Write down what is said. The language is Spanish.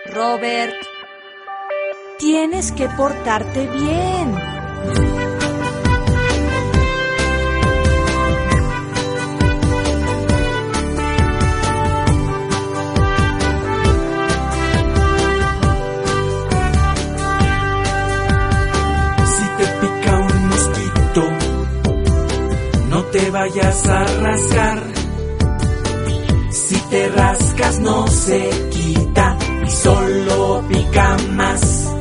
Robert, tienes que portarte bien. No te vayas a rascar. Si te rascas no se quita y solo pica más.